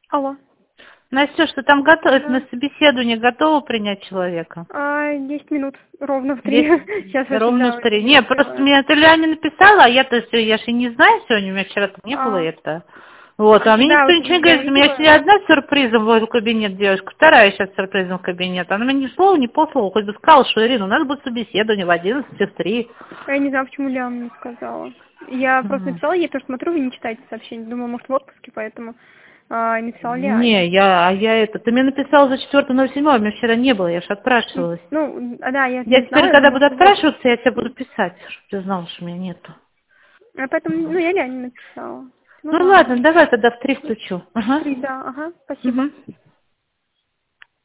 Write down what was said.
Алло. Настя, что там готовы, Да. на собеседование готова принять человека? 10 минут, ровно в 3. 10, Сейчас очень, ровно да, в 3. очень Не, просто сделаю. мне это Ляня написала, а я-то все, я же и не знаю сегодня, у меня вчера не было А, это. Вот, а мне да, никто вот ничего не я говорит, у меня видела. сегодня одна с сюрпризом войду в кабинет девушка, вторая сейчас с сюрпризом в кабинет. Она мне ни слова не послала, хоть бы сказала, что Ирина, у нас будет собеседование в 11 в 3. Я не знаю, почему Ляна не сказала. Я просто написала ей, потому что смотрю, вы не читаете сообщение. Думала, может, в отпуске, поэтому написала Ляне. Не, ты мне написала за 4.07, у меня вчера не было, я же отпрашивалась. Ну, да, я Я не теперь, знала, я когда думала, буду что в отпуске. отпрашиваться, я тебе буду писать, чтобы ты знала, что меня нету. А поэтому, ну, я Ляне написала. Ну, Ну ладно. ладно, давай тогда в 3 стучу. Ага. 3, да, ага, спасибо. Угу.